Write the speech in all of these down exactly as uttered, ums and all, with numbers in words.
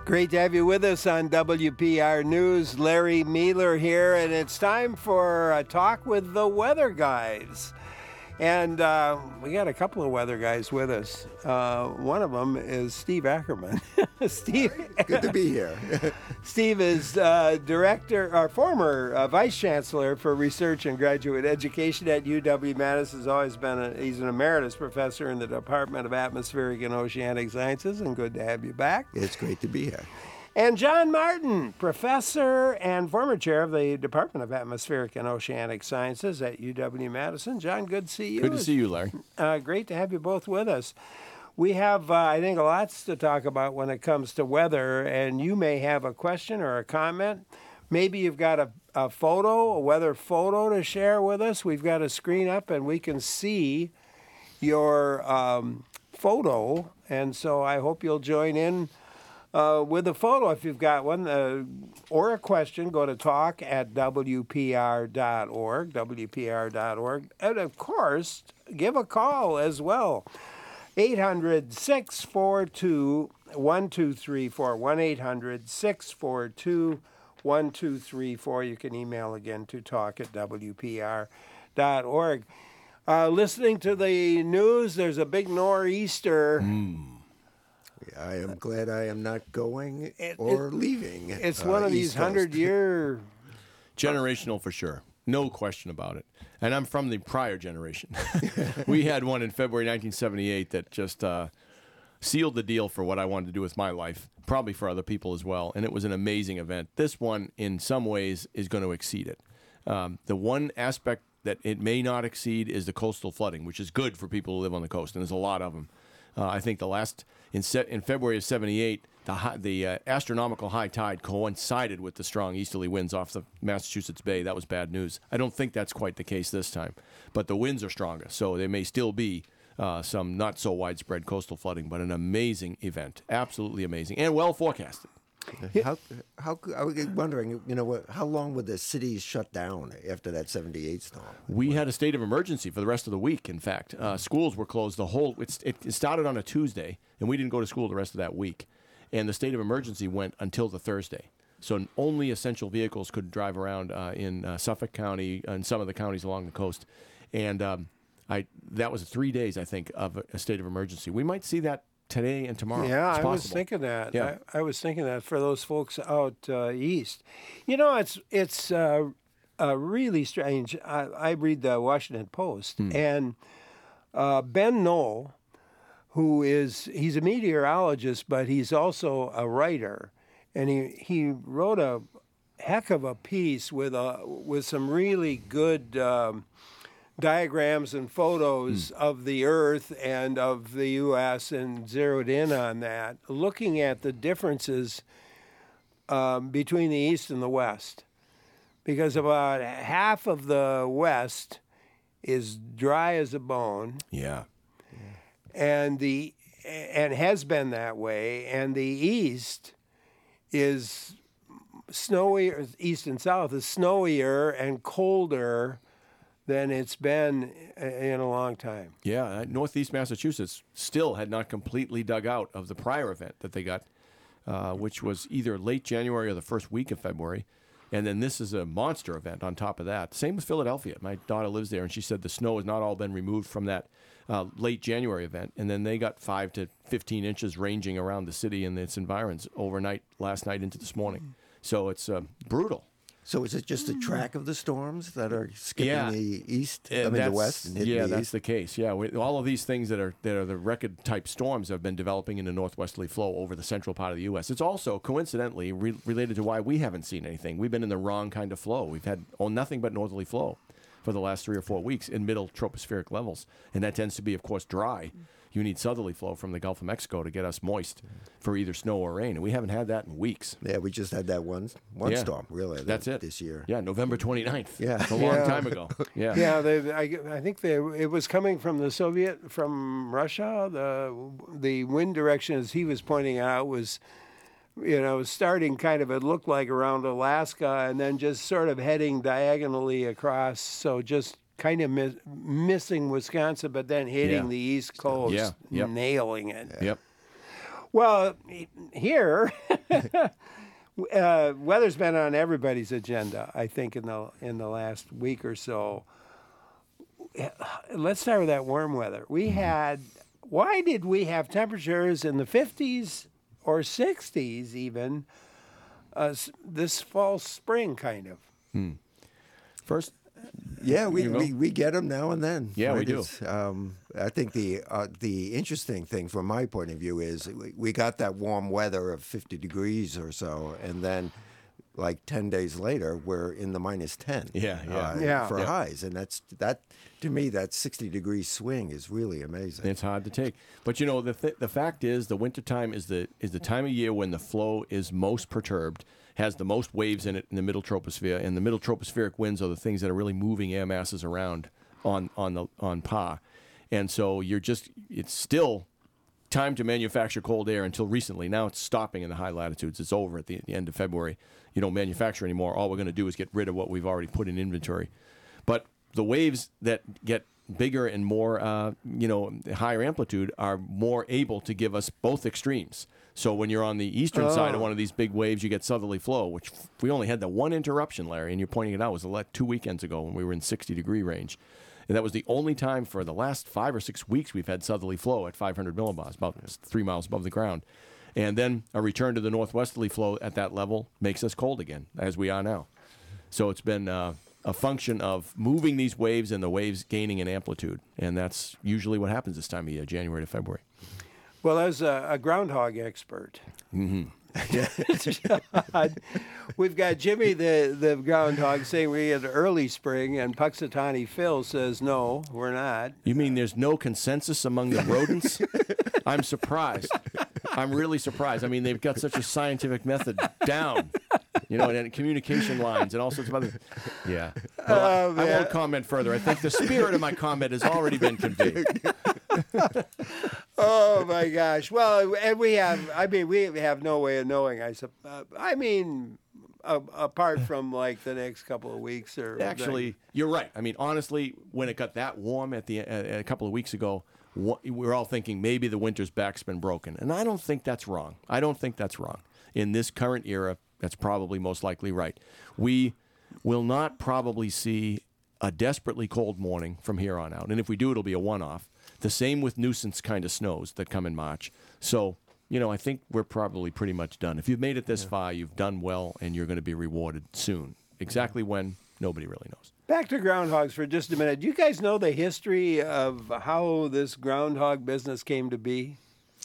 Great to have you with us on W P R News. Larry Mealer here, and it's time for a talk with the weather guys. And uh, we got a couple of weather guys with us. Uh, one of them is Steve Ackerman. Steve, good to be here. Steve is uh, director, or former uh, vice chancellor for research and graduate education at U W-Madison. Has always been a, he's an emeritus professor in the Department of Atmospheric and Oceanic Sciences, and good to have you back. It's great to be here. And John Martin, professor and former chair of the Department of Atmospheric and Oceanic Sciences at U W-Madison. John, good to see you. Good to see you, Larry. Uh, great to have you both with us. We have, uh, I think, lots to talk about when it comes to weather, and you may have a question or a comment. Maybe you've got a, a photo, a weather photo to share with us. We've got a screen up, and we can see your um, photo, and so I hope you'll join in Uh, with a photo, if you've got one, uh, or a question, go to talk at W P R dot org, W P R dot org. And, of course, give a call as well. eight hundred, six four two, one two three four, one eight hundred, six four two, one two three four. You can email again to talk at W P R dot org. Uh, listening to the news, there's a big nor'easter. Mm. I am glad I am not going It- or it- leaving. It's uh, one of East these Coast. hundred-year... Generational for sure. No question about it. And I'm from the prior generation. We had one in February nineteen seventy-eight that just uh, sealed the deal for what I wanted to do with my life, probably for other people as well. And it was an amazing event. This one, in some ways, is going to exceed it. Um, the one aspect that it may not exceed is the coastal flooding, which is good for people who live on the coast, and there's a lot of them. Uh, I think the last in se- in February of seventy-eight, the high, the uh, astronomical high tide coincided with the strong easterly winds off the Massachusetts Bay. That was bad news. I don't think that's quite the case this time, but the winds are stronger, so there may still be uh, some not so widespread coastal flooding, but an amazing event, absolutely amazing, and well forecasted. How, how, I was wondering, you know, what, how long would the cities shut down after that seventy-eight storm? We had a state of emergency for the rest of the week, in fact. Uh, schools were closed the whole, it's, it started on a Tuesday, and we didn't go to school the rest of that week. And the state of emergency went until the Thursday. So only essential vehicles could drive around uh, in uh, Suffolk County and some of the counties along the coast. And um, I that was three days, I think, of a, a state of emergency. We might see that today and tomorrow. Yeah, It's I was possible. thinking that. Yeah. I, I was thinking that for those folks out uh, east. You know, it's it's uh, uh, really strange. I, I read the Washington Post, Hmm. and uh, Ben Knoll, who is, he's a meteorologist, but he's also a writer, and he, he wrote a heck of a piece with a with some really good um, diagrams and photos Hmm. of the Earth and of the U S and zeroed in on that, looking at the differences um, between the East and the West. Because about half of the West is dry as a bone, Yeah. and the and has been that way, and the East is snowier, East and South is snowier and colder than it's been in a long time. Yeah, uh, Northeast Massachusetts still had not completely dug out of the prior event that they got, uh, which was either late January or the first week of February. And then this is a monster event on top of that. Same with Philadelphia. My daughter lives there, and she said the snow has not all been removed from that uh, late January event. And then they got five to fifteen inches ranging around the city and its environs overnight, last night into this morning. So it's uh, brutal. So is it just the track of the storms that are skipping Yeah. the east, I Uh, mean the that's- west, and hitting yeah, the that's east? the case. Yeah, we, all of these things that are that are the record type storms have been developing in a northwesterly flow over the central part of the U S. It's also coincidentally re- related to why we haven't seen anything. We've been in the wrong kind of flow. We've had oh, nothing but northerly flow for the last three or four weeks in middle tropospheric levels, and that tends to be, of course, dry. You need southerly flow from the Gulf of Mexico to get us moist for either snow or rain, and we haven't had that in weeks. Yeah, we just had that one one Yeah. storm, really. That's that- it. This year. Yeah, November twenty-ninth. Yeah. It's a long Yeah. time ago. Yeah. Yeah, they, I, I think they, it was coming from the Soviet, from Russia. The the wind direction, as he was pointing out, was, you know, starting kind of, it looked like around Alaska, and then just sort of heading diagonally across. So just kind of miss, missing Wisconsin, but then hitting Yeah. the East Coast, Yeah, yep. nailing it. Yep. Well, here, uh, weather's been on everybody's agenda, I think, in the in the last week or so. Let's start with that warm weather. We had, why did we have temperatures in the fifties or sixties even uh, s- this fall, spring kind of? First, Yeah, we, You know? we, we get them now and then. Yeah, we do. It's, Um, I think the uh, the interesting thing from my point of view is we, we got that warm weather of fifty degrees or so, and then like ten days later we're in the minus ten. Yeah, yeah. uh, Yeah. for Yeah. highs, and that's that to me that sixty degree swing is really amazing. it's hard to take. But you know, the th- the fact is, the wintertime is the is the time of year when the flow is most perturbed, has the most waves in it in the middle troposphere, and the middle tropospheric winds are the things that are really moving air masses around on on the on P A. And so you're just it's still time to manufacture cold air until recently. Now it's stopping in the high latitudes. It's over at the, the end of February. You don't manufacture anymore. All we're going to do is get rid of what we've already put in inventory. But the waves that get bigger and more, uh, you know, higher amplitude are more able to give us both extremes. So when you're on the eastern side of one of these big waves, you get southerly flow, which we only had the one interruption, Larry, and you're pointing it out, was like two weekends ago when we were in sixty degree range. And that was the only time for the last five or six weeks we've had southerly flow at five hundred millibars, about three miles above the ground. And then a return to the northwesterly flow at that level makes us cold again, as we are now. So it's been uh, a function of moving these waves and the waves gaining in amplitude. And that's usually what happens this time of year, January to February. Well, as a, a groundhog expert, John, we've got Jimmy the, the groundhog saying we had early spring, and Puxatawny Phil says, no, we're not. You mean there's no consensus among the rodents? I'm surprised. I'm really surprised. I mean, they've got such a scientific method down, you know, and communication lines and all sorts of other. Yeah. Well, I, I won't comment further. I think the spirit of my comment has already been conveyed. Oh my gosh! Well, and we have. I mean, we have no way of knowing. I sup- uh, I mean, uh, apart from like the next couple of weeks or Actually, you're right. I mean, honestly, when it got that warm at the uh, a couple of weeks ago, wha- we were all thinking maybe the winter's back's been broken, and I don't think that's wrong. I don't think that's wrong. In this current era, that's probably most likely right. We will not probably see a desperately cold morning from here on out, and if we do, it'll be a one-off. The same with nuisance kind of snows that come in March. So, you know, I think we're probably pretty much done. If you've made it this far, you've done well, and you're going to be rewarded soon. Exactly when, nobody really knows. Back to groundhogs for just a minute. Do you guys know the history of how this groundhog business came to be?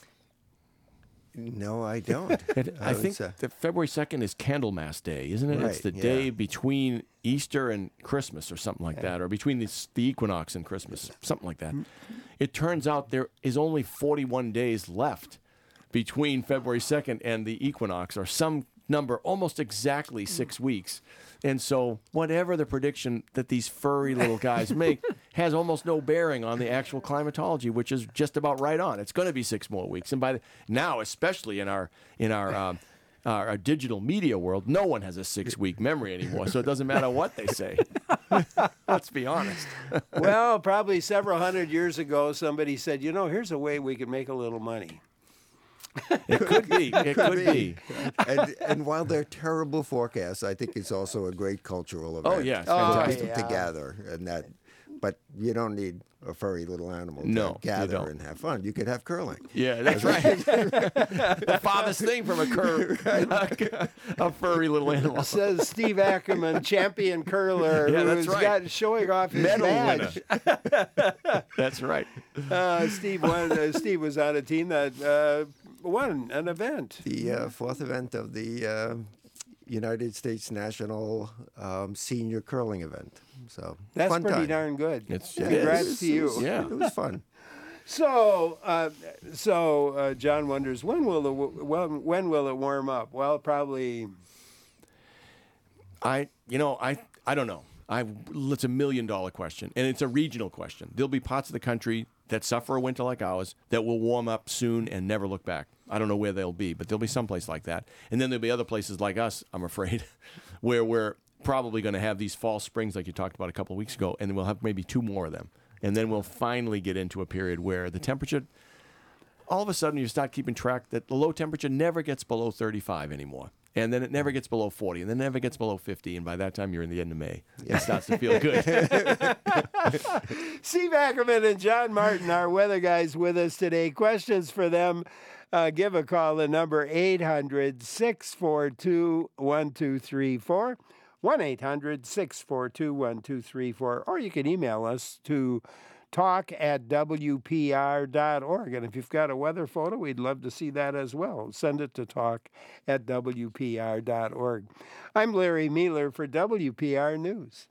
No, I don't. It, I was, think uh, that February second is Candlemas Day, isn't it? It's Right, the yeah. day between Easter and Christmas or something like that, or between the, the equinox and Christmas, something like that. It turns out there is only forty-one days left between February second and the equinox, or some number, almost exactly six weeks. And so whatever the prediction that these furry little guys make has almost no bearing on the actual climatology, which is just about right on. It's going to be six more weeks. And by the, now, especially in our in our, um, our our digital media world, no one has a six-week memory anymore, so it doesn't matter what they say. Let's be honest. Well, probably several hundred years ago, somebody said, you know, here's a way we could make a little money. It could be. It could be. and, and while they're terrible forecasts, I think it's also a great cultural event. Oh, yeah, it's for fantastic. people yeah. to gather, and that. But you don't need a furry little animal No, to you gather don't. and have fun. You could have curling. Yeah, that's right. The farthest thing from a cur, a furry little animal. Says Steve Ackerman, champion curler, Yeah, that's who's right. got showing off his Medal badge. winner. That's right. Uh, Steve won, uh, Steve was on a team that uh, won an event. The uh, fourth event of the uh, United States National um, Senior Curling event. So That's fun pretty time. darn good. It's- Yeah, it Congrats is. to you. Yeah. It was fun. So, uh, so uh, John wonders when will the when, when will it warm up? Well, probably. I, you know, I, I don't know. I, it's a million dollar question, and it's a regional question. There'll be parts of the country that suffer a winter like ours that will warm up soon and never look back. I don't know where they'll be, but there'll be someplace like that. And then there'll be other places like us, I'm afraid, where we're probably going to have these fall springs like you talked about a couple of weeks ago, and we'll have maybe two more of them. And then we'll finally get into a period where the temperature all of a sudden you start keeping track that the low temperature never gets below thirty-five anymore. And then it never gets below forty, and then it never gets below fifty, and by that time you're in the end of May. It starts to feel good. Steve Ackerman and John Martin, our weather guys, with us today. Questions for them, uh, give a call. The number eight hundred, six four two, one two three four, one eight hundred, six four two, one two three four, or you can email us to talk at W P R dot org. And if you've got a weather photo, we'd love to see that as well. Send it to talk at W P R dot org. I'm Larry Mueller for W P R News.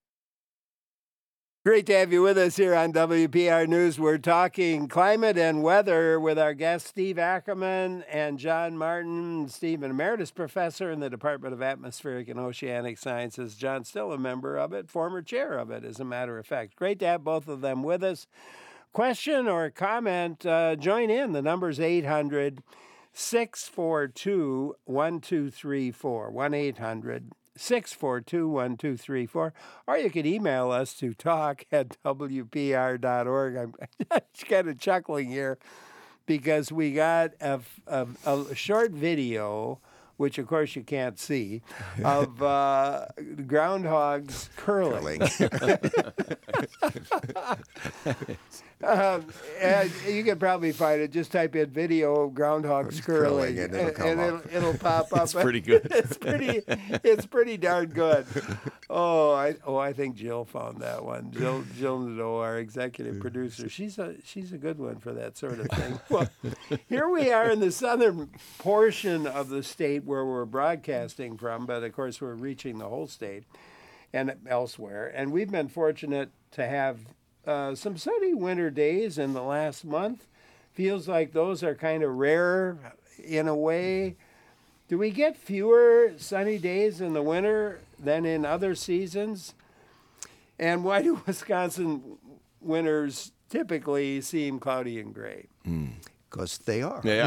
Great to have you with us here on W P R News. We're talking climate and weather with our guests, Steve Ackerman and John Martin. Steve, an emeritus professor in the Department of Atmospheric and Oceanic Sciences. John, still a member of it, former chair of it, as a matter of fact. Great to have both of them with us. Question or comment, uh, join in. The number's eight hundred, six four two, one two three four, one eight hundred, six four two, one two three four, or you could email us to talk at W P R dot org. I'm kind of chuckling here because we got a, a, a short video, which of course you can't see, of uh, groundhogs curling. Um, and you can probably find it. Just type in video groundhogs curling, curling and it'll come and up. it'll, it'll pop up. It's pretty good. it's pretty. It's pretty darn good. Oh, I oh I think Jill found that one. Jill Jill Nadeau, our executive producer. She's a she's a good one for that sort of thing. Well, here we are in the southern portion of the state where we're broadcasting from, but of course we're reaching the whole state and elsewhere. And we've been fortunate to have Uh, some sunny winter days in the last month. Feels like those are kind of rare in a way. Do we get fewer sunny days in the winter than in other seasons? And why do Wisconsin winters typically seem cloudy and gray? Because they are. Yeah.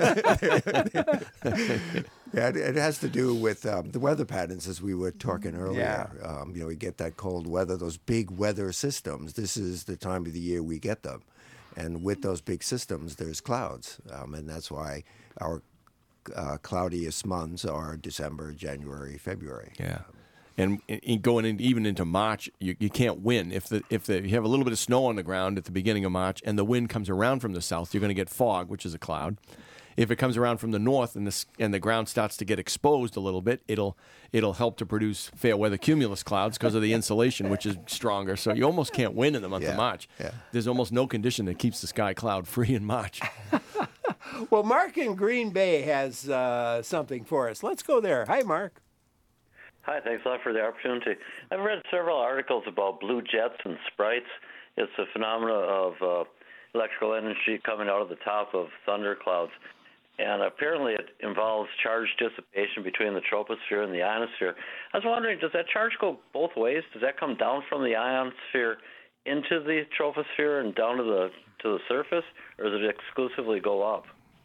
Yeah, it, it has to do with um, the weather patterns, as we were talking earlier. Yeah. Um, you know, we get that cold weather, those big weather systems. This is the time of the year we get them. And with those big systems, there's clouds. Um, and that's why our uh, cloudiest months are December, January, February. Yeah. And in going in, even into March, you, you can't win. If the if the, you have a little bit of snow on the ground at the beginning of March and the wind comes around from the south, you're going to get fog, which is a cloud. If it comes around from the north and the and the ground starts to get exposed a little bit, it'll it'll help to produce fair weather cumulus clouds because of the insulation, which is stronger. So you almost can't win in the month Yeah, of March. yeah. There's almost no condition that keeps the sky cloud free in March. Well, Mark in Green Bay has uh, something for us. Let's go there. Hi, Mark. Hi, thanks a lot for the opportunity. I've read several articles about blue jets and sprites. It's a phenomena of uh, electrical energy coming out of the top of thunderclouds. And apparently it involves charge dissipation between the troposphere and the ionosphere. I was wondering, does that charge go both ways? Does that come down from the ionosphere into the troposphere and down to the to the surface, or does it exclusively go up?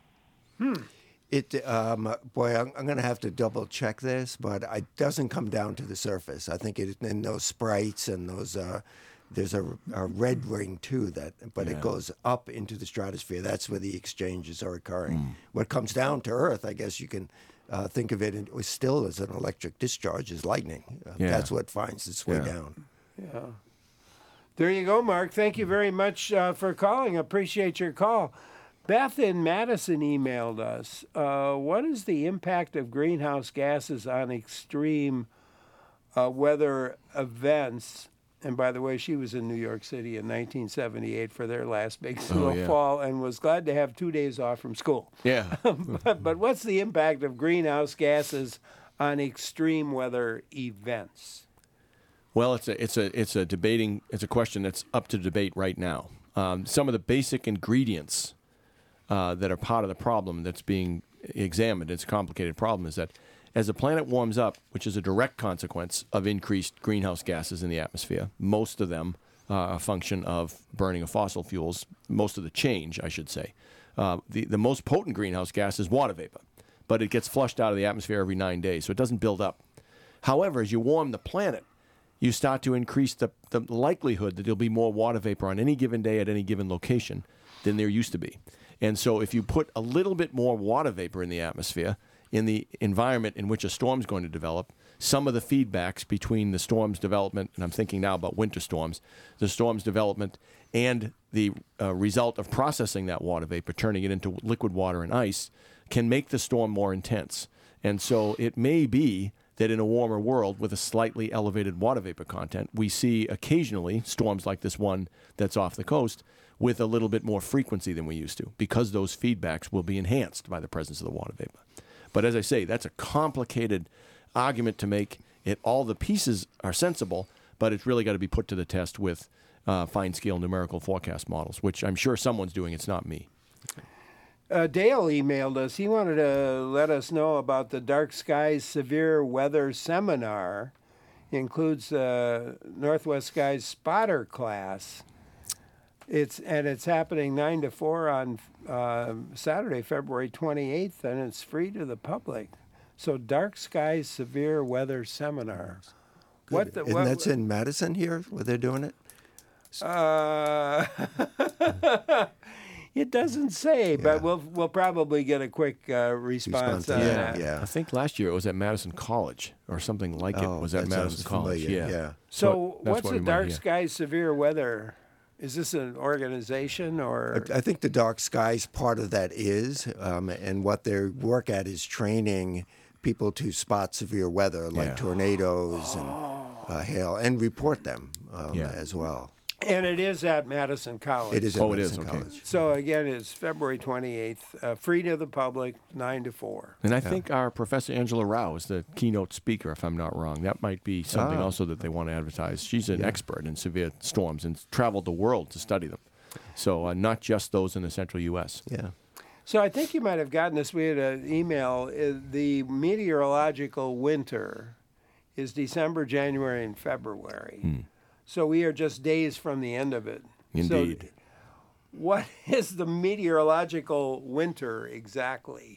Hmm. It, um, boy, I'm, I'm going to have to double check this, but it doesn't come down to the surface. I think it, in those sprites and those, uh, there's a, a red ring too, that, but Yeah. it goes up into the stratosphere. That's where the exchanges are occurring. What comes down to Earth, I guess you can uh, think of it in, still as an electric discharge, as lightning. Uh, Yeah. That's what finds its way Yeah. down. Yeah. There you go, Mark. Thank you very much uh, for calling. Appreciate your call. Beth in Madison emailed us. Uh, what is the impact of greenhouse gases on extreme uh, weather events? And by the way, she was in New York City in nineteen seventy-eight for their last big snowfall yeah. and was glad to have two days off from school. Yeah. but, but what's the impact of greenhouse gases on extreme weather events? Well, it's a it's a it's a debating it's a question that's up to debate right now. Um, some of the basic ingredients uh, that are part of the problem that's being examined, it's a complicated problem, is that as the planet warms up, which is a direct consequence of increased greenhouse gases in the atmosphere, most of them uh, a function of burning of fossil fuels, most of the change, I should say. Uh, the, the most potent greenhouse gas is water vapor, but it gets flushed out of the atmosphere every nine days, so it doesn't build up. However, as you warm the planet, you start to increase the, the likelihood that there'll be more water vapor on any given day at any given location than there used to be. And so if you put a little bit more water vapor in the atmosphere, in the environment in which a storm's going to develop, some of the feedbacks between the storm's development, and I'm thinking now about winter storms, the storm's development and the uh, result of processing that water vapor, turning it into liquid water and ice, can make the storm more intense. And so it may be that in a warmer world with a slightly elevated water vapor content, we see occasionally storms like this one that's off the coast with a little bit more frequency than we used to, because those feedbacks will be enhanced by the presence of the water vapor. But as I say, that's a complicated argument to make. It all the pieces are sensible, but it's really got to be put to the test with uh, fine-scale numerical forecast models, which I'm sure someone's doing. It's not me. Uh, Dale emailed us. He wanted to let us know about the Dark Skies Severe Weather Seminar. It includes uh, Northwest Skies Spotter class. It's and it's happening nine to four on uh, Saturday, February twenty-eighth, and it's free to the public. So, Dark Skies Severe Weather Seminar. What the, and what, that's in Madison here, where they're doing it? Uh, it doesn't say, but Yeah. we'll we'll probably get a quick uh, response, Response, on yeah, that. yeah. I think last year it was at Madison College or something like it Oh, was at that Madison sounds College. familiar, Yeah. yeah. So, that's what's what the we might Dark hear. Skies Severe Weather? Is this an organization or? I think the Dark Skies part of that is, um, and what they work at is training people to spot severe weather like Yeah. tornadoes and uh, hail, and report them um, Yeah. as well. And it is at Madison College. It is at Oh, it is, Madison okay. College. So again, it's February twenty-eighth, uh, free to the public, nine to four. And I think our Professor Angela Rao is the keynote speaker, if I'm not wrong. That might be something Ah. also that they want to advertise. She's an expert in severe storms and traveled the world to study them. So uh, not just those in the central U S. Yeah. So I think you might have gotten this. We had an email. Uh, The meteorological winter is December, January, and February. So we are just days from the end of it. Indeed. So what is the meteorological winter exactly?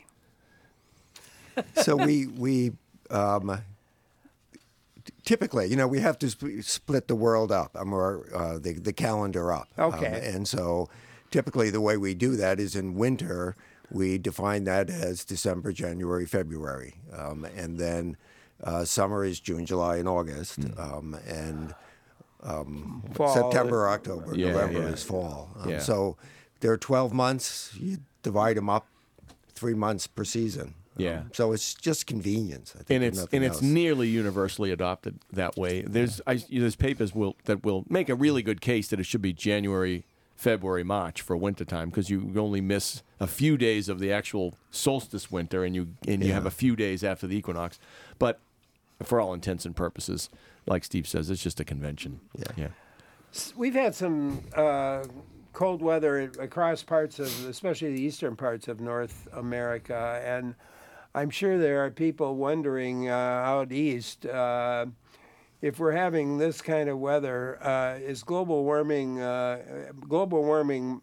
So we we um, typically, you know, we have to sp- split the world up, um, or uh, the the calendar up. Okay. Um, and so typically the way we do that is in winter we define that as December, January, February, um, and then uh, summer is June, July, and August, um, and Fall. September, October, Yeah, November yeah. is fall. Um, Yeah. So there are twelve months. You divide them up, three months per season. Um, Yeah. so it's just convenience. I think, And if it's nothing and it's else. nearly universally adopted that way. There's I, there's papers will that will make a really good case that it should be January, February, March for wintertime, because you only miss a few days of the actual solstice winter, and you and you Yeah. have a few days after the equinox. But for all intents and purposes, like Steve says, it's just a convention. Yeah. yeah. We've had some uh, cold weather across parts of, especially the eastern parts of North America, and I'm sure there are people wondering uh, out east uh, if we're having this kind of weather. Uh, is global warming uh, global warming?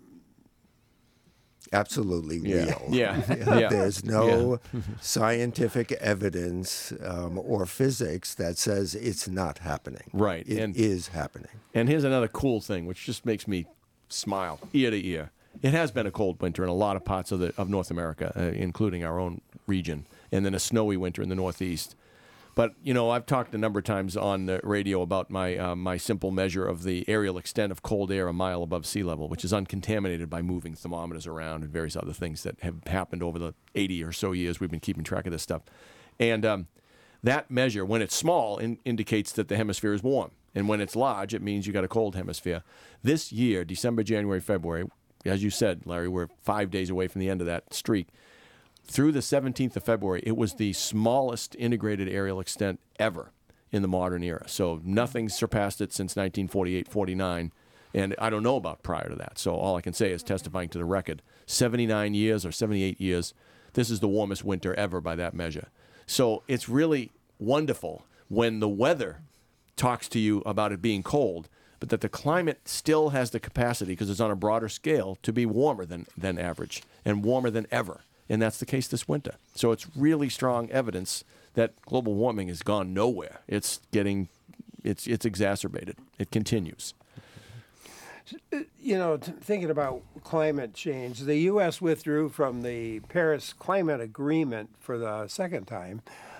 absolutely Yeah. real. Yeah. Yeah. There's no scientific evidence um, or physics that says it's not happening. Right, It and- is happening. And here's another cool thing, which just makes me smile ear to ear. It has been a cold winter in a lot of parts of the of North America, uh, including our own region, and then a snowy winter in the Northeast. But you know, I've talked a number of times on the radio about my uh, my simple measure of the aerial extent of cold air a mile above sea level, which is uncontaminated by moving thermometers around and various other things that have happened over the eighty or so years we've been keeping track of this stuff. And um, that measure, when it's small, in, indicates that the hemisphere is warm. And when it's large, it means you got a cold hemisphere. This year, December, January, February, as you said, Larry, we're five days away from the end of that streak. Through the seventeenth of February, it was the smallest integrated aerial extent ever in the modern era. So nothing surpassed it since nineteen forty-eight forty-nine. And I don't know about prior to that. So all I can say is testifying to the record. seventy-nine years or seventy-eight years, this is the warmest winter ever by that measure. So it's really wonderful when the weather talks to you about it being cold, but that the climate still has the capacity, because it's on a broader scale, to be warmer than, than average and warmer than ever. And that's the case this winter. So it's really strong evidence that global warming has gone nowhere. It's getting it's it's exacerbated. It continues. You know, t- thinking about climate change, the U S withdrew from the Paris Climate Agreement for the second time.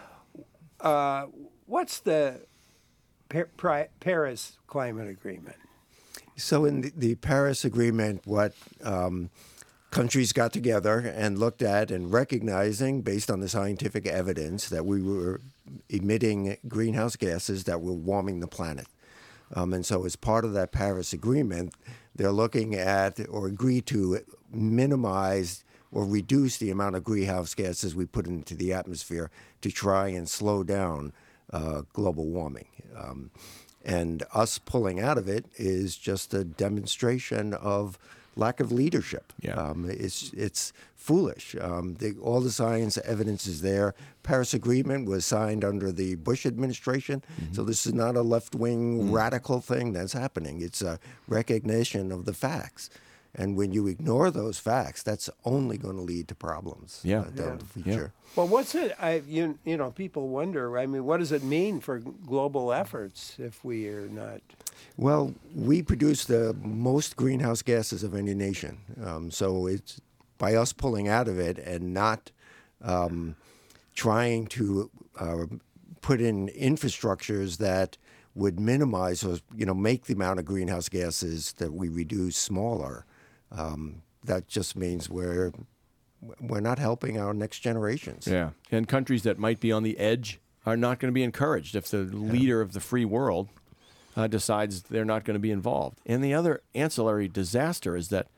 Uh, what's the pa- pri- Paris Climate Agreement? So in the, the Paris Agreement, what um, countries got together and looked at and recognizing, based on the scientific evidence, that we were emitting greenhouse gases that were warming the planet. Um, and so as part of that Paris Agreement, they're looking at or agree to minimize or reduce the amount of greenhouse gases we put into the atmosphere to try and slow down uh, global warming. Um, and us pulling out of it is just a demonstration of lack of leadership. Yeah. Um, it's it's foolish. Um, the, all the science evidence is there. Paris Agreement was signed under the Bush administration, mm-hmm. so this is not a left-wing mm-hmm. radical thing that's happening. It's a recognition of the facts. And when you ignore those facts, that's only going to lead to problems yeah. uh, down yeah. the future. Yeah. Well, what's it? I you you know people wonder. I mean, what does it mean for global efforts if we are not? Well, we produce the most greenhouse gases of any nation. Um, so it's by us pulling out of it and not um, trying to uh, put in infrastructures that would minimize or you know make the amount of greenhouse gases that we reduce smaller. Um, that just means we're we're not helping our next generations. Yeah, and countries that might be on the edge are not going to be encouraged if the leader of the free world uh, decides they're not going to be involved. And the other ancillary disaster is that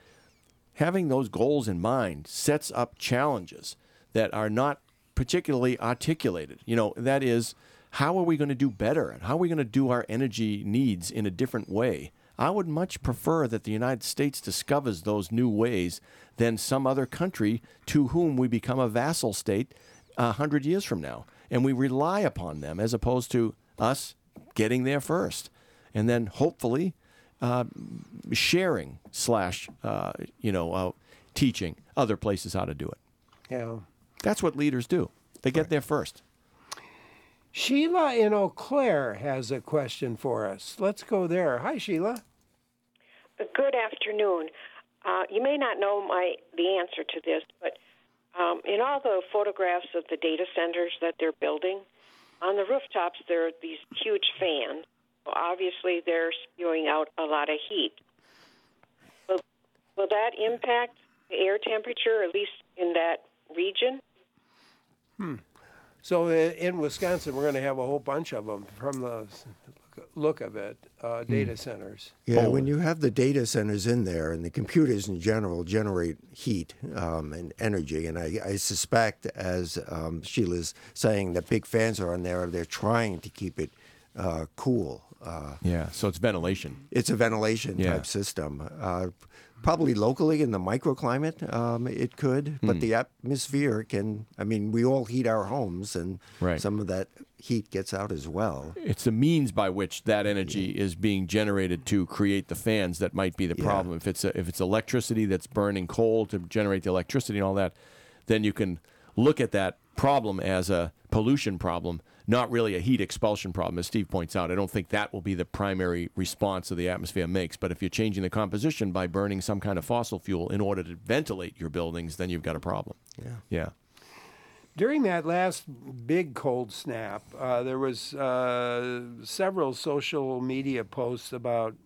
having those goals in mind sets up challenges that are not particularly articulated. You know, that is, how are we going to do better? And how are we going to do our energy needs in a different way? I would much prefer that the United States discovers those new ways than some other country to whom we become a vassal state a hundred years from now. And we rely upon them as opposed to us getting there first. And then hopefully uh, sharing slash, uh, you know, uh, teaching other places how to do it. Yeah. That's what leaders do. They get there first. Sheila in Eau Claire has a question for us. Let's go there. Hi, Sheila. Good afternoon. Uh, you may not know my the answer to this, but um, in all the photographs of the data centers that they're building, on the rooftops there are these huge fans. Well, obviously, they're spewing out a lot of heat. Will, will that impact the air temperature, at least in that region? Hmm. So in Wisconsin, we're going to have a whole bunch of them from the look of it, uh, data mm. centers. Yeah, oh. when you have the data centers in there and the computers in general generate heat um, and energy, and I, I suspect, as um, Sheila's saying, that big fans are on there, they're trying to keep it uh, cool. Uh, yeah, so it's ventilation. It's a ventilation yeah. type system. Uh, Probably locally in the microclimate, um, it could, but mm. the atmosphere can, I mean, we all heat our homes, and right. some of that heat gets out as well. It's the means by which that energy yeah. is being generated to create the fans that might be the problem. Yeah. If it's a, if it's electricity that's burning coal to generate the electricity and all that, then you can look at that problem as a pollution problem, not really a heat expulsion problem, as Steve points out. I don't think that will be the primary response that the atmosphere makes. But if you're changing the composition by burning some kind of fossil fuel in order to ventilate your buildings, then you've got a problem. Yeah. Yeah. During that last big cold snap, uh, there was uh, several social media posts about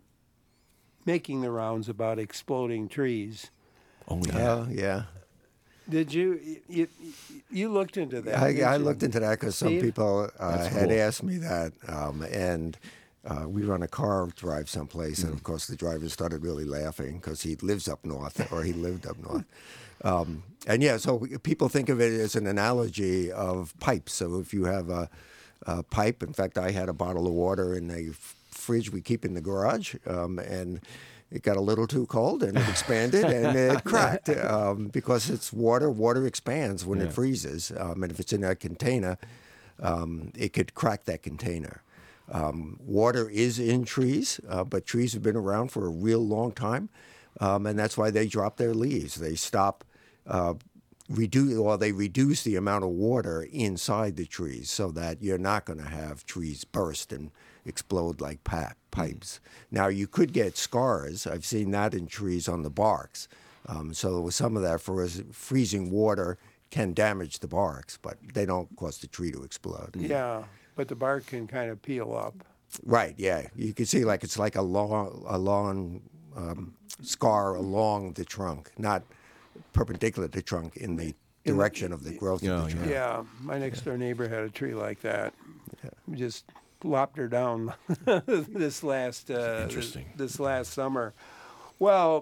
making the rounds about exploding trees. Oh, yeah. Uh, yeah. Did you, you you looked into that? I, I you? looked into that because some people uh, had cool. asked me that, um, and uh, we were on a car drive someplace, mm. and of course the driver started really laughing because he lives up north, or he lived up north. Um, and yeah, so people think of it as an analogy of pipes. So if you have a, a pipe, in fact, I had a bottle of water in a fridge we keep in the garage, um, and it got a little too cold and it expanded and it cracked um, because it's water. Water expands when yeah. it freezes. Um, and if it's in a container, um, it could crack that container. Um, water is in trees, uh, but trees have been around for a real long time. Um, and that's why they drop their leaves. They stop, uh, reduce, or they reduce the amount of water inside the trees so that you're not going to have trees burst and explode like pa- pipes. Now, you could get scars. I've seen that in trees on the barks. Um, so with some of that, for us, freezing water can damage the barks, but they don't cause the tree to explode. Yeah, but the bark can kind of peel up. Right, yeah. You can see like it's like a long, a long um, scar along the trunk, not perpendicular to the trunk in the direction of the growth Yeah, of the trunk. Yeah, my next door neighbor had a tree like that. We just lopped her down this last uh, Interesting. This, this last summer. Well,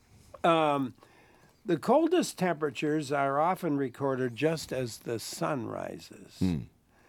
um, the coldest temperatures are often recorded just as the sun rises. Hmm.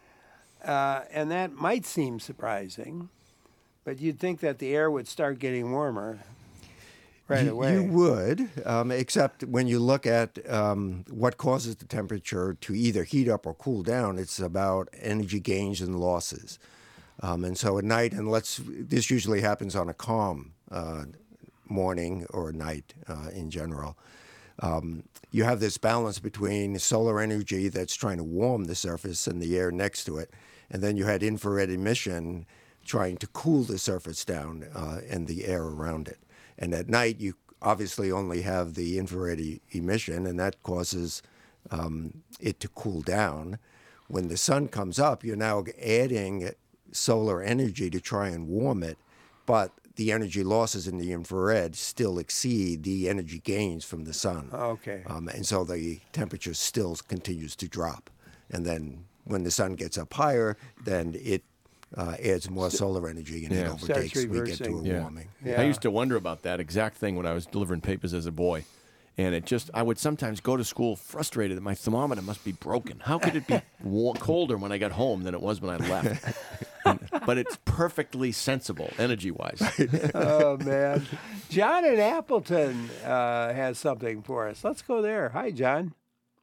Uh, and that might seem surprising, but you'd think that the air would start getting warmer right you, away. You would, um, except when you look at um, what causes the temperature to either heat up or cool down, it's about energy gains and losses. Um, and so at night, and let's this usually happens on a calm uh, morning or night uh, in general. Um, you have this balance between solar energy that's trying to warm the surface and the air next to it, and then you had infrared emission trying to cool the surface down uh, and the air around it. And at night, you obviously only have the infrared e- emission, and that causes um, it to cool down. When the sun comes up, you're now adding solar energy to try and warm it, but the energy losses in the infrared still exceed the energy gains from the sun. Okay. Um, and so the temperature still continues to drop. And then when the sun gets up higher, then it uh, adds more solar energy and Yeah. it overtakes. Starts We get to a reversing. Yeah. warming. Yeah. I used to wonder about that exact thing when I was delivering papers as a boy. And it just, I would sometimes go to school frustrated that my thermometer must be broken. How could it be war- colder when I got home than it was when I left? And- but it's perfectly sensible, energy-wise. Oh, man. John in Appleton uh, has something for us. Let's go there. Hi, John.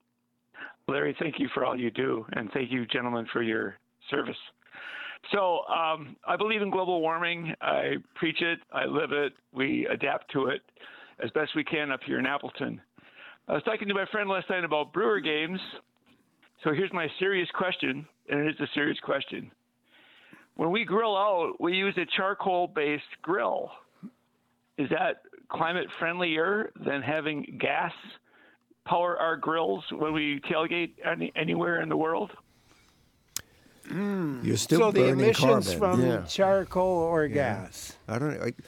Larry, thank you for all you do, and thank you, gentlemen, for your service. So um, I believe in global warming. I preach it. I live it. We adapt to it as best we can up here in Appleton. I was talking to my friend last night about Brewer games. So here's my serious question, and it is a serious question. When we grill out, we use a charcoal-based grill. Is that climate friendlier than having gas power our grills when we tailgate any, anywhere in the world? You're still So the burning emissions carbon. from Yeah. charcoal or gas. I don't know. I,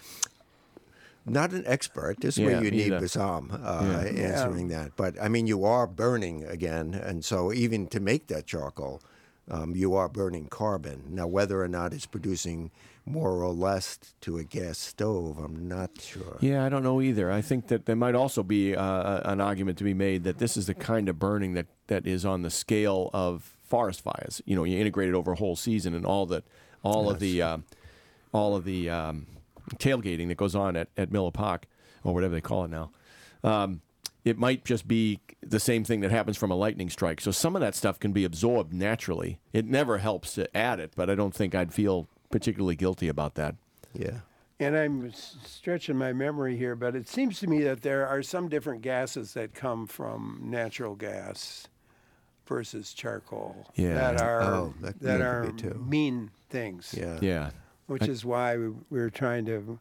not an expert. This is Yeah, where you need either. Basam uh, answering that. But I mean, you are burning again, and so even to make that charcoal, um, you are burning carbon. Now, whether or not it's producing more or less to a gas stove, I'm not sure. Yeah, I don't know either. I think that there might also be uh, an argument to be made that this is the kind of burning that, that is on the scale of forest fires. You know, you integrate it over a whole season, and all that, all of the, uh, all of the um, tailgating that goes on at, at Miller Park, or whatever they call it now. Um, it might just be the same thing that happens from a lightning strike. So some of that stuff can be absorbed naturally. It never helps to add it, but I don't think I'd feel particularly guilty about that. Yeah. And I'm s- stretching my memory here, but it seems to me that there are some different gases that come from natural gas versus charcoal Yeah. that are Oh, that- that that are could be too. mean things. Yeah. Yeah. Which is why we, we're trying to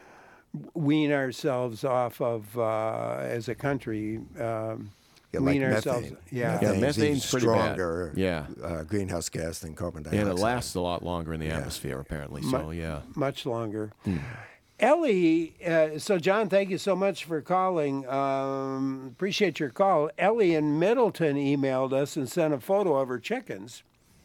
wean ourselves off of, uh, as a country, um, Yeah, wean like ourselves. methane. Yeah. Yeah, Methane's methane's even pretty bad. stronger Yeah. uh, greenhouse gas than carbon dioxide. And it lasts a lot longer in the atmosphere, apparently. So, yeah. Much longer. Ellie, uh, so John, thank you so much for calling. Um, appreciate your call. Ellie in Middleton emailed us and sent a photo of her chickens.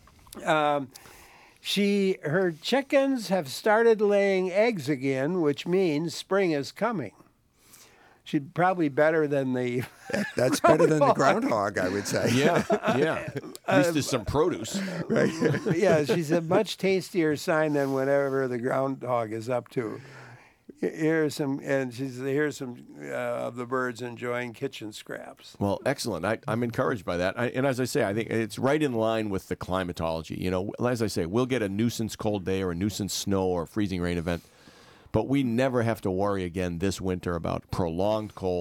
Um, she, her chickens have started laying eggs again, which means spring is coming. She's probably better than the. That's better than the groundhog, I would say. Yeah, yeah. At least there's some produce. Yeah, she's a much tastier sign than whatever the groundhog is up to. Here's some, and she's here's some uh, of the birds enjoying kitchen scraps. Well, excellent. I, I'm encouraged by that. I, and as I say, I think it's right in line with the climatology. You know, as I say, we'll get a nuisance cold day or a nuisance snow or a freezing rain event, but we never have to worry again this winter about prolonged cold,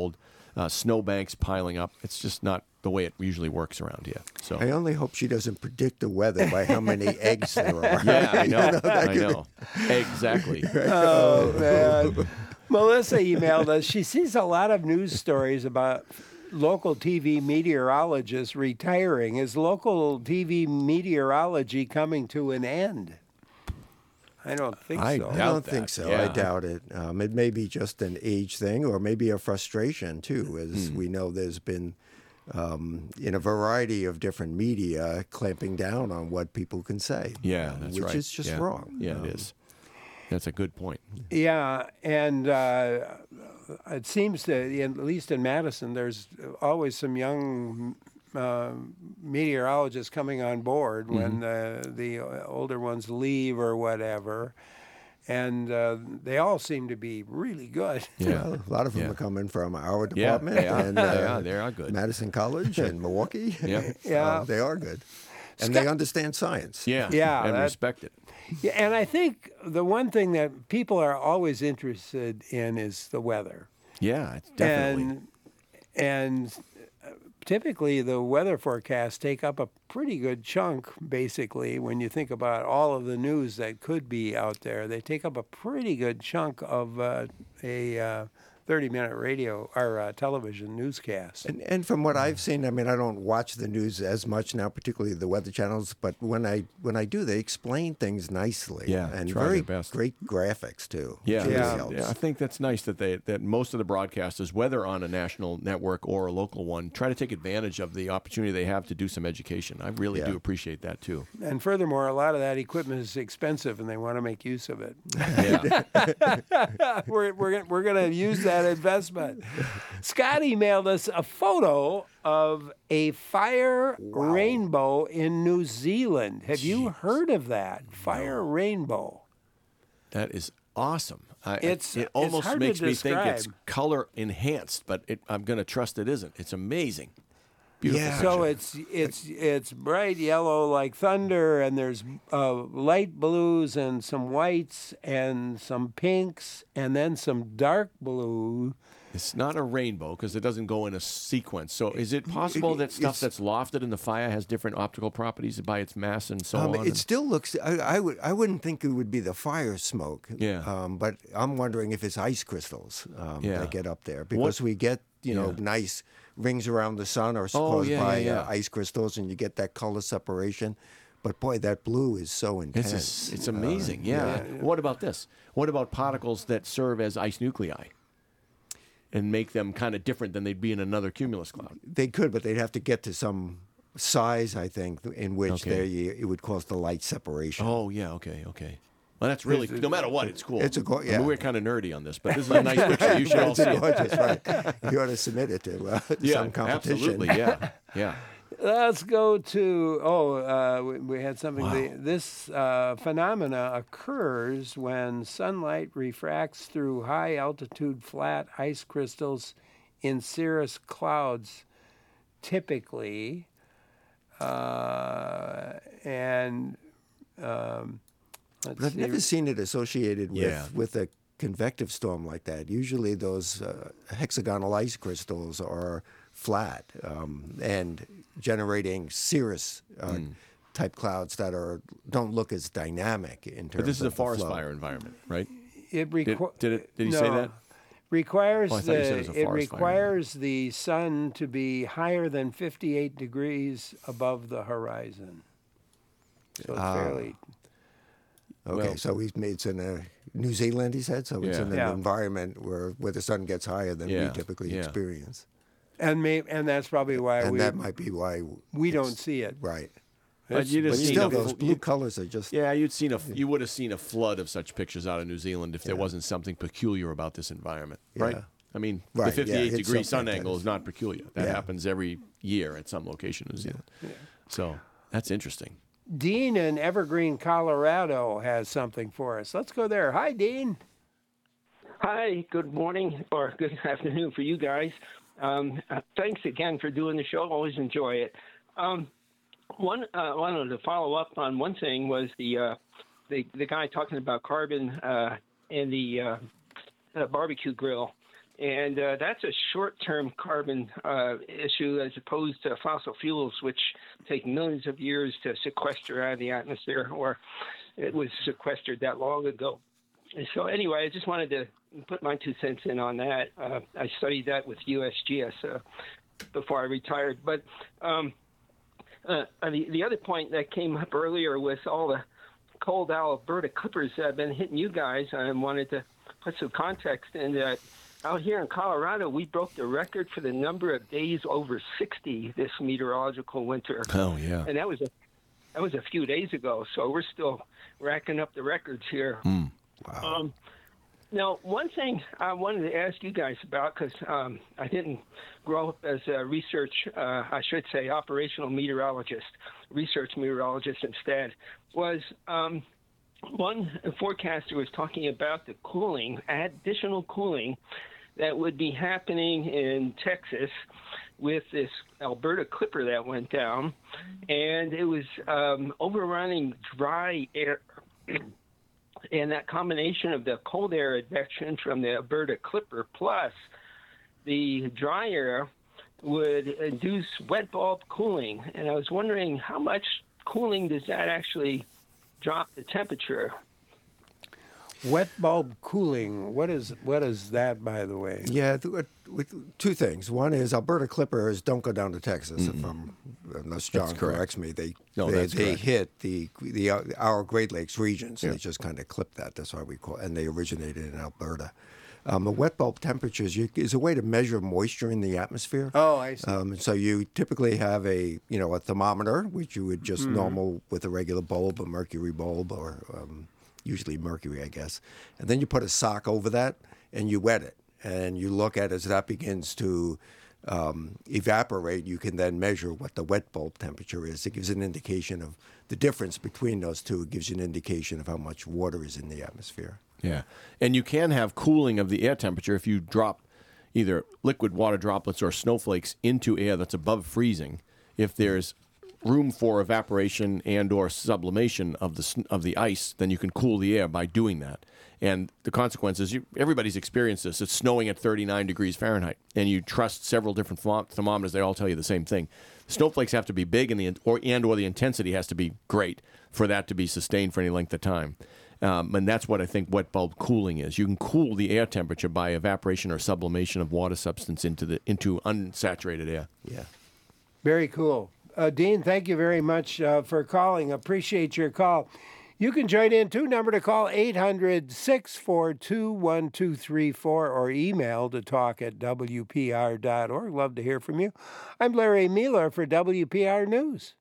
uh, snowbanks piling up. It's just not the way it usually works around here. So I only hope she doesn't predict the weather by how many eggs there are. yeah, I know, I know, exactly. Oh, man. Melissa emailed us. She sees a lot of news stories about local T V meteorologists retiring. Is local T V meteorology coming to an end? I don't think I so. I doubt don't that. think so. Yeah. I doubt it. Um, it may be just an age thing, or maybe a frustration too, as Hmm. we know there's been um, in a variety of different media clamping down on what people can say. Yeah, um, that's which right. is just Yeah. wrong. Yeah, Um, it is. That's a good point. Yeah, and uh, it seems that at least in Madison, there's always some young uh, meteorologists coming on board when uh, the older ones leave or whatever, and uh, they all seem to be really good. Yeah, Well, a lot of them Yeah. are coming from our Yeah, department, they are. and They uh, are. They are good. Madison College and Milwaukee. Yeah. Yeah. Um, they are good, and they understand science. Yeah, Yeah, and that- respect it. Yeah, and I think the one thing that people are always interested in is the weather. Yeah, it's definitely. And and uh, typically the weather forecasts take up a pretty good chunk, basically, when you think about all of the news that could be out there. They take up a pretty good chunk of uh, a uh, thirty-minute radio or uh, television newscast. And, and from what I've seen, I mean, I don't watch the news as much now, particularly the weather channels. But when I when I do, they explain things nicely. Yeah, and try very their best. great graphics too. Yeah, which Yeah. really helps. yeah. I think that's nice that they that most of the broadcasters, whether on a national network or a local one, try to take advantage of the opportunity they have to do some education. I really Yeah. do appreciate that too. And furthermore, a lot of that equipment is expensive, and they want to make use of it. Yeah, we're we're, gonna- we're going to use that investment. Scott emailed us a photo of a fire rainbow in New Zealand. Have you heard of that? Fire rainbow. that is awesome. I, It's- it it's almost hard to makes me think it's describe. color enhanced, but it, I'm going to trust it isn't. It's amazing. Beautiful. Yeah. So picture. it's it's it's bright yellow like thunder, and there's uh, light blues and some whites and some pinks, and then some dark blue. It's not a rainbow because it doesn't go in a sequence. So is it possible that stuff It's- that's lofted in the fire has different optical properties by its mass and so Um, on? it still looks. I, I would. I wouldn't think it would be the fire smoke. Yeah. Um, but I'm wondering if it's ice crystals um, Yeah. that get up there because we get you know Yeah. nice rings around the sun are Oh, caused yeah, by yeah, yeah. Uh, ice crystals, and you get that color separation. But boy, that blue is so It's, intense. a- it's amazing. yeah. What about this? What about particles that serve as ice nuclei and make them kind of different than they'd be in another cumulus cloud? They could, but they'd have to get to some size, I think, in which Okay. there you, it would cause the light separation. Oh, yeah. Okay. Okay. Well, that's really, no matter what, it's cool. It's a go- I mean, yeah. we're kind of nerdy on this, but this is a nice picture. You should all It's see it. gorgeous, right? You ought to submit it to uh, Yeah, some competition. absolutely. Yeah. Yeah. Let's go to oh, uh, we, we had something. Wow. The, this uh, phenomena occurs when sunlight refracts through high altitude flat ice crystals in cirrus clouds, typically, uh, and um, let's But I've see. never seen it associated with, Yeah. with a convective storm like that. Usually those uh, hexagonal ice crystals are flat um, and generating cirrus uh, Hmm. type clouds that are don't look as dynamic in terms But this is a of the forest flow. fire environment, right? It Did, requ- did it? Did he no, say that? Requires Oh, I thought you said it the was a it forest fire. requires the sun to be higher than fifty-eight degrees above the horizon. So it's Ah. fairly. Okay, Well- so he's made it's in a New Zealand, he said, so it's Yeah. in an Yeah. environment where, where the sun gets higher than Yeah, we typically yeah. experience. And may, and that's probably why And we that might be why we it's- don't see it. Right. But you'd have But seen still, a, those fl- blue colors are just yeah, you'd seen a, you would have seen a flood of such pictures out of New Zealand if there wasn't something peculiar about this environment, right? Yeah. I mean, Right, the yeah, fifty-eight it's degree something sun like that. angle is not peculiar. That Yeah. happens every year at some location in New Zealand. So that's interesting. Dean in Evergreen, Colorado has something for us. Let's go there. Hi, Dean. Hi, good morning or good afternoon for you guys. Um, uh, thanks again for doing the show. Always enjoy it. Um, one uh, wanted to follow up on one thing was the uh, the, the guy talking about carbon uh, in the uh, uh, barbecue grill, And uh, that's a short-term carbon uh, issue as opposed to fossil fuels, which take millions of years to sequester out of the atmosphere, or it was sequestered that long ago. And so anyway, I just wanted to put my two cents in on that. Uh, I studied that with U S G S uh, before I retired. But um, uh, the, the other point that came up earlier with all the cold Alberta clippers that have been hitting you guys, I wanted to put some context in that. Out here in Colorado, we broke the record for the number of days over sixty this meteorological winter. Oh, yeah. And that was a that was a few days ago, so we're still racking up the records here. Mm. Wow. Um, now, one thing I wanted to ask you guys about, because um, I didn't grow up as a research, uh, I should say, operational meteorologist, research meteorologist instead, was um, one forecaster was talking about the cooling, additional cooling that would be happening in Texas with this Alberta clipper that went down, and it was um, overrunning dry air. And that combination of the cold air advection from the Alberta clipper plus the dry air would induce wet bulb cooling. And I was wondering, how much cooling does that actually drop the temperature? Wet bulb cooling. What is what is that, by the way? Yeah, th- with, with two things. One is Alberta clippers don't go down to Texas. If I'm, unless John That's correct. corrects me, they No, they, that's they correct. hit the the uh, our Great Lakes regions. Yeah. They just kind of clip that. That's why we call, and they originated in Alberta. Um, the wet bulb temperatures you, is a way to measure moisture in the atmosphere. Oh, I see. Um, so you typically have a you know a thermometer, which you would just normal with a regular bulb, a mercury bulb, or um, usually mercury, I guess. And then you put a sock over that and you wet it. And you look at as that begins to um, evaporate, you can then measure what the wet bulb temperature is. It gives an indication of the difference between those two. It gives you an indication of how much water is in the atmosphere. Yeah. And you can have cooling of the air temperature if you drop either liquid water droplets or snowflakes into air that's above freezing. If there's room for evaporation and or sublimation of the sn- of the ice, then you can cool the air by doing that. And the consequences, you, everybody's experienced this. It's snowing at thirty-nine degrees Fahrenheit, and you trust several different thermo- thermometers. They all tell you the same thing. Snowflakes have to be big, and the or and or the intensity has to be great for that to be sustained for any length of time. Um, and that's what I think wet bulb cooling is. You can cool the air temperature by evaporation or sublimation of water substance into the into unsaturated air. Yeah. Very cool. Uh, Dean, thank you very much uh, for calling. Appreciate your call. You can join in too. Number to call eight hundred, six four two, one two three four or email to talk at W P R dot org. Love to hear from you. I'm Larry Mueller for W P R News.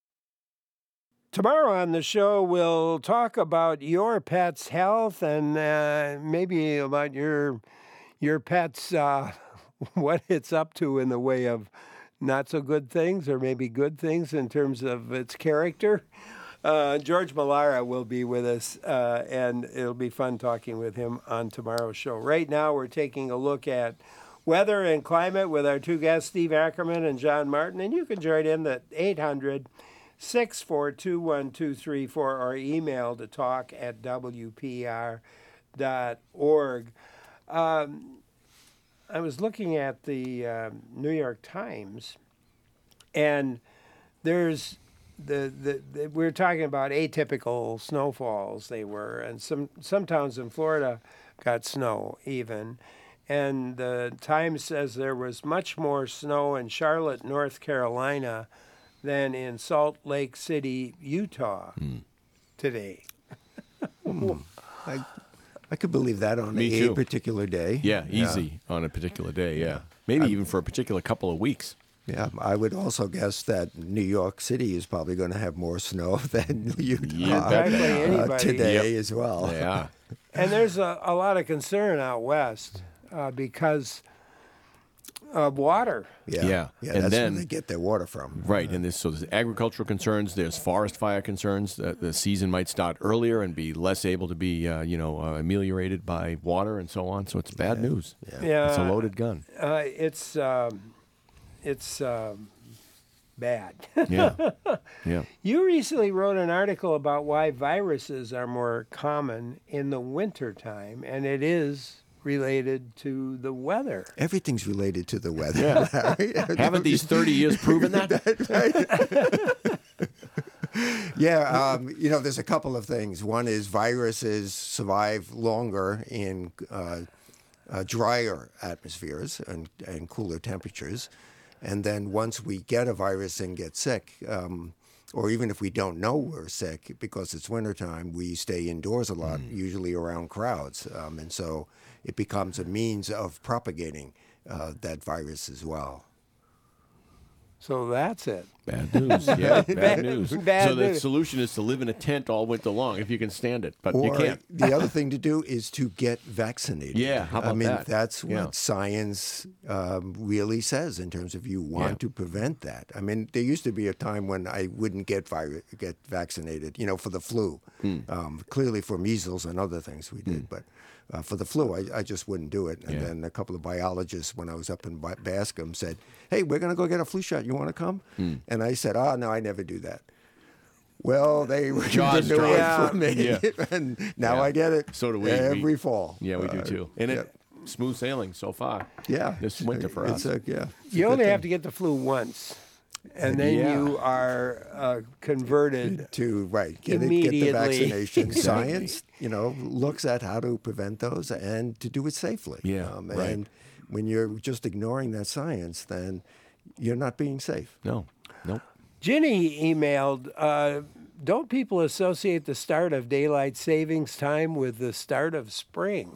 Tomorrow on the show, we'll talk about your pet's health and uh, maybe about your your pet's uh, what it's up to in the way of not so good things or maybe good things in terms of its character. Uh, George Malara will be with us, uh, and it'll be fun talking with him on tomorrow's show. Right now, we're taking a look at weather and climate with our two guests, Steve Ackerman and John Martin, and you can join in at eight hundred, six four two, one two three four or email to talk at W P R dot org. Um, I was looking at the uh, New York Times, and there's the, the, the we we're talking about atypical snowfalls. They were, and some some towns in Florida got snow even, and the Times says there was much more snow in Charlotte, North Carolina, than in Salt Lake City, Utah, Mm. today. I, I could believe that on Me a too. particular day. Yeah, easy on a particular day, yeah. Maybe even for a particular couple of weeks. Yeah, I would also guess that New York City is probably going to have more snow than Utah Yeah, Practically uh, anybody. today Yep. as well. Yeah. And there's a, a lot of concern out west uh, because of water. Yeah, Yeah, yeah. and That's then- where they get their water from. Right, and this, so there's agricultural concerns, there's forest fire concerns. Uh, the season might start earlier and be less able to be, uh, you know, uh, ameliorated by water and so on. So it's bad news. Yeah, It's a loaded gun. Uh, it's um, it's um, bad. Yeah, yeah. You recently wrote an article about why viruses are more common in the wintertime, and it is related to the weather. Everything's related to the weather. Larry. Haven't these thirty years proven that? Yeah, um, you know, there's a couple of things. One is viruses survive longer in uh, uh, drier atmospheres and, and cooler temperatures. And then once we get a virus and get sick, um, or even if we don't know we're sick because it's wintertime, we stay indoors a lot, mm. usually around crowds. Um, and so it becomes a means of propagating uh, that virus as well. So that's it. Bad news. Yeah, bad, Bad- news. bad so the news. solution is to live in a tent all winter long if you can stand it, but you Or can't. the other thing to do is to get vaccinated. Yeah, how I about mean, that? that's what Yeah. science um, really says in terms of you want Yeah. to prevent that. I mean, there used to be a time when I wouldn't get vi- get vaccinated, you know, for the flu. Hmm. Um, clearly for measles and other things we did, but uh, for the flu, I, I just wouldn't do it. And Yeah. then a couple of biologists, when I was up in Ba- Bascom, said, "Hey, we're going to go get a flu shot. You want to come?" Hmm. And I said, "Oh, no, I never do that." Well, they were Jaws doing dropped. it for me, Yeah. and now Yeah. I get it. So do we. every We- fall. Yeah, we do Uh, too. And yeah. it smooth sailing so far. Yeah, This winter for it's us. A, yeah, it's a You good only have thing to get the flu once, and then Yeah. you are uh, converted. to right get, it, get the Immediately. vaccination. Exactly. Science, you know, looks at how to prevent those and to do it safely. Yeah, um, right. And when you're just ignoring that science, then you're not being safe. No, nope. Ginny emailed, uh, don't people associate the start of daylight savings time with the start of spring?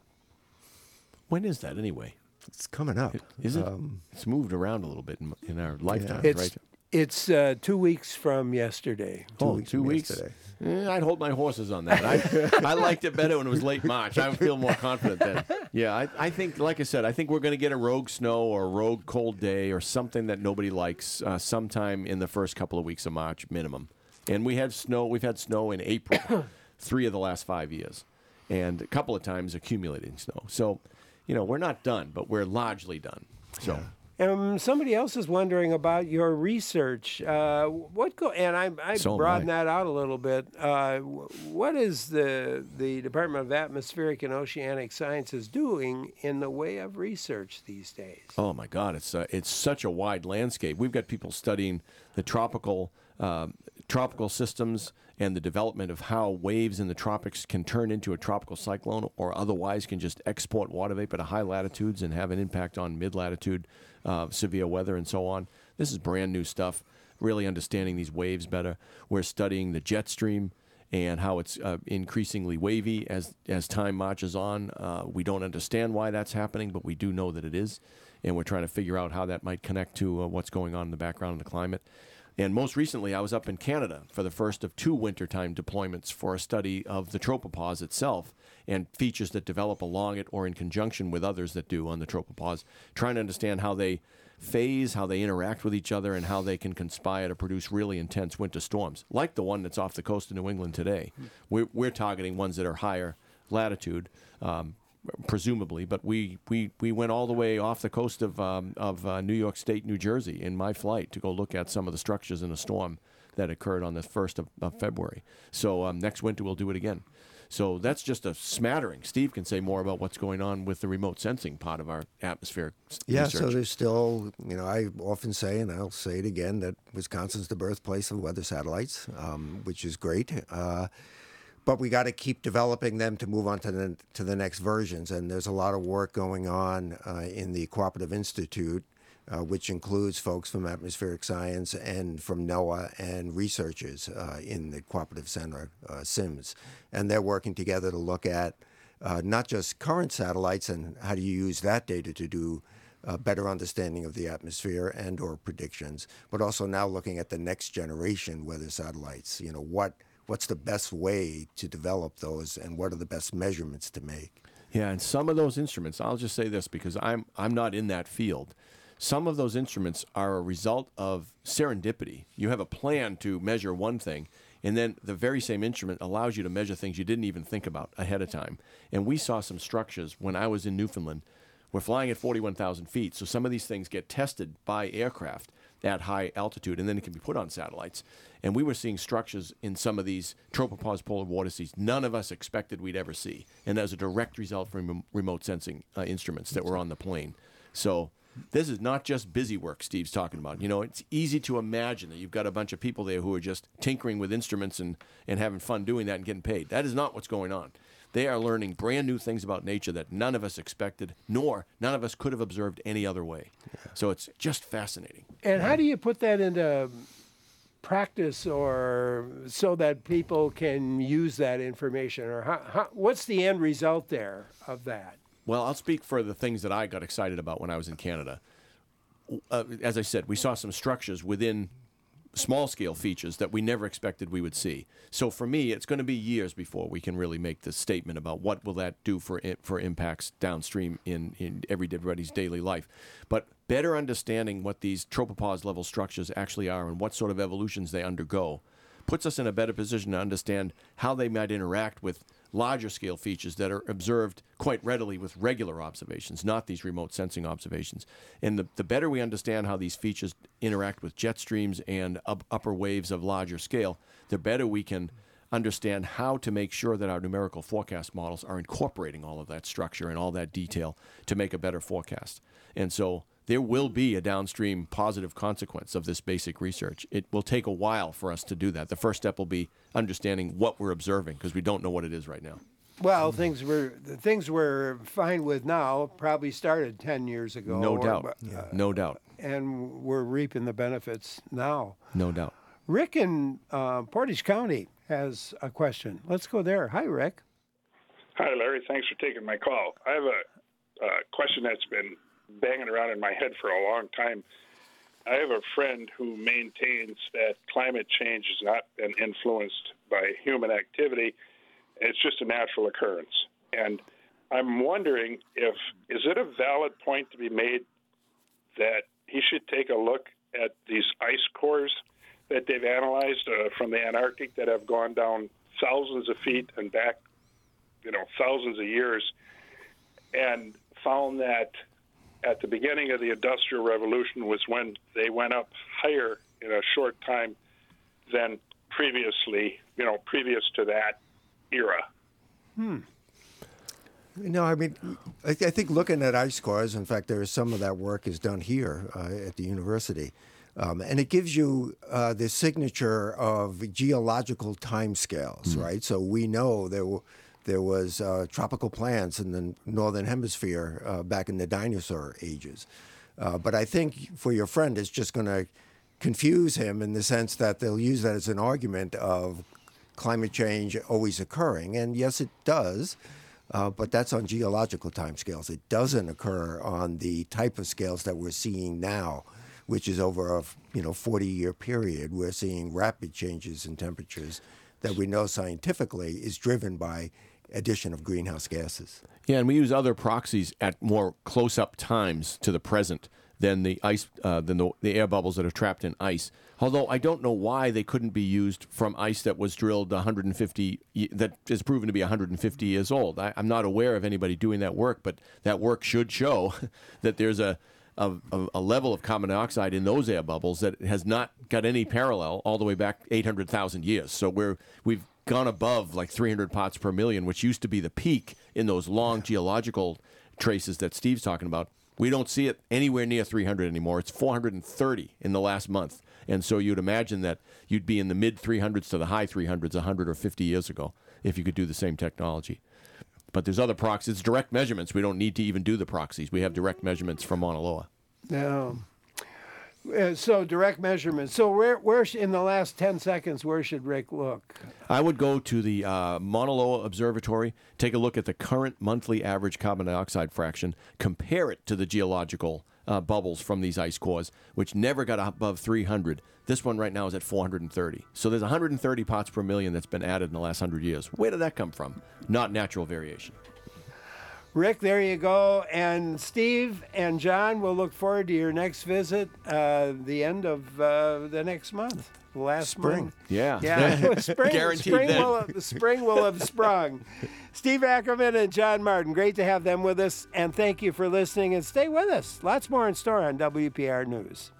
When is that anyway? It's coming up. Is it? Um, It's moved around a little bit in, in our lifetime, It's right? it's uh, two weeks from yesterday. Oh, weeks two from weeks. yesterday. Eh, I'd hold my horses on that. I, I liked it better when it was late March. I would feel more confident then. Yeah, I, I think, like I said, I think we're going to get a rogue snow or a rogue cold day or something that nobody likes uh, sometime in the first couple of weeks of March minimum. And we had snow. We've had snow in April, three of the last five years, and a couple of times accumulating snow. So, you know, we're not done, but we're largely done. So. Um, somebody else is wondering about your research. Uh, what go and I, I So am broadened I. that out a little bit. Uh, wh- what is the the Department of Atmospheric and Oceanic Sciences doing in the way of research these days? Oh my God, it's uh, it's such a wide landscape. We've got people studying the tropical um tropical systems and the development of how waves in the tropics can turn into a tropical cyclone, or otherwise can just export water vapor to high latitudes and have an impact on mid latitude uh, severe weather and so on. This is brand new stuff. Really understanding these waves better. We're studying the jet stream and how it's uh, increasingly wavy as as time marches on. Uh, we don't understand why that's happening, but we do know that it is, and we're trying to figure out how that might connect to uh, what's going on in the background of the climate. And most recently, I was up in Canada for the first of two wintertime deployments for a study of the tropopause itself and features that develop along it or in conjunction with others that do on the tropopause, trying to understand how they phase, how they interact with each other, and how they can conspire to produce really intense winter storms, like the one that's off the coast of New England today. We're, we're targeting ones that are higher latitude, um, presumably, but we, we, we went all the way off the coast of, um, of uh, New York State, New Jersey in my flight to go look at some of the structures in a storm that occurred on the first of, of February. So um, next winter we'll do it again. So that's just a smattering. Steve can say more about what's going on with the remote sensing part of our atmospheric s- Yeah, research. so there's still, you know, I often say, and I'll say it again, that Wisconsin's the birthplace of weather satellites, um, which is great. Uh, but we got to keep developing them to move on to the to the next versions. And there's a lot of work going on uh, in the Cooperative Institute, uh, which includes folks from atmospheric science and from NOAA and researchers uh, in the Cooperative Center, uh, SIMS. And they're working together to look at uh, not just current satellites and how do you use that data to do a better understanding of the atmosphere and or predictions, but also now looking at the next generation weather satellites. You know, what what's the best way to develop those and what are the best measurements to make? Yeah, and some of those instruments, I'll just say this because I'm I'm not in that field. Some of those instruments are a result of serendipity. You have a plan to measure one thing, and then the very same instrument allows you to measure things you didn't even think about ahead of time. And we saw some structures when I was in Newfoundland. We're flying at forty-one thousand feet, so some of these things get tested by aircraft. at high altitude, and then it can be put on satellites. And we were seeing structures in some of these tropopause polar vortices none of us expected we'd ever see. And that was a direct result from rem- remote sensing uh, instruments that were on the plane. So this is not just busy work Steve's talking about. You know, it's easy to imagine that you've got a bunch of people there who are just tinkering with instruments and, and having fun doing that and getting paid. That is not what's going on. They are learning brand new things about nature that none of us expected, nor none of us could have observed any other way. Yeah. So it's just fascinating. And how do you put that into practice, or so that people can use that information, or how, how, what's the end result there of that? Well, I'll speak for the things that I got excited about when I was in Canada. Uh, as I said, we saw some structures within small-scale features that we never expected we would see. So for me, it's going to be years before we can really make the statement about what will that do for for impacts downstream in, in everybody's daily life. But better understanding what these tropopause-level structures actually are and what sort of evolutions they undergo puts us in a better position to understand how they might interact with larger scale features that are observed quite readily with regular observations, not these remote sensing observations. And the, the better we understand how these features interact with jet streams and up, upper waves of larger scale, the better we can understand how to make sure that our numerical forecast models are incorporating all of that structure and all that detail to make a better forecast. And so there will be a downstream positive consequence of this basic research. It will take a while for us to do that. The first step will be understanding what we're observing, because we don't know what it is right now. Well, things we're the things we're fine with now probably started ten years ago. No or, doubt. Uh, yeah. No doubt. And we're reaping the benefits now. No doubt. Rick in uh, Portage County has a question. Let's go there. Hi, Rick. Hi, Larry. Thanks for taking my call. I have a, a question that's been banging around in my head for a long time. I have a friend who maintains that climate change has not been influenced by human activity. It's just a natural occurrence. And I'm wondering if, is it a valid point to be made that he should take a look at these ice cores that they've analyzed uh, from the Antarctic that have gone down thousands of feet and back, you know, thousands of years, and found that at the beginning of the Industrial Revolution was when they went up higher in a short time than previously, you know, previous to that era. Hmm. You know, I mean, I, th- I think looking at ice cores, in fact, there is some of that work is done here uh, at the university. Um, and it gives you uh, the signature of geological timescales, mm. right? So we know there were There was uh, tropical plants in the northern hemisphere uh, back in the dinosaur ages. Uh, but I think for your friend, it's just going to confuse him in the sense that they'll use that as an argument of climate change always occurring. And yes, it does, uh, but that's on geological timescales. It doesn't occur on the type of scales that we're seeing now, which is over a you know forty-year period. We're seeing rapid changes in temperatures that we know scientifically is driven by addition of greenhouse gases. Yeah, and we use other proxies at more close-up times to the present than the ice, uh, than the, the air bubbles that are trapped in ice. Although I don't know why they couldn't be used from ice that was drilled one hundred fifty, that is proven to be one hundred fifty years old. I, I'm not aware of anybody doing that work, but that work should show that there's a A, a level of carbon dioxide in those air bubbles that has not got any parallel all the way back eight hundred thousand years. So we're, we've gone above like three hundred parts per million, which used to be the peak in those long geological traces that Steve's talking about. We don't see it anywhere near three hundred anymore. It's four hundred thirty in the last month. And so you'd imagine that you'd be in the mid three hundreds to the high three hundreds one hundred or fifty years ago if you could do the same technology. But there's other proxies. It's direct measurements. We don't need to even do the proxies. We have direct measurements from Mauna Loa. No. Uh, so direct measurements. So where, where sh- in the last ten seconds, where should Rick look? I would go to the uh, Mauna Loa Observatory, take a look at the current monthly average carbon dioxide fraction, compare it to the geological uh, bubbles from these ice cores, which never got above three hundred. This one right now is at four hundred thirty. So there's one hundred thirty parts per million that's been added in the last one hundred years. Where did that come from? Not natural variation. Rick, there you go. And Steve and John, we'll look forward to your next visit, uh, the end of uh, the next month, last Spring. month. Yeah. Yeah, spring, Guaranteed spring, then. will have, spring will have sprung. Steve Ackerman and John Martin, great to have them with us. And thank you for listening, and stay with us. Lots more in store on W P R News.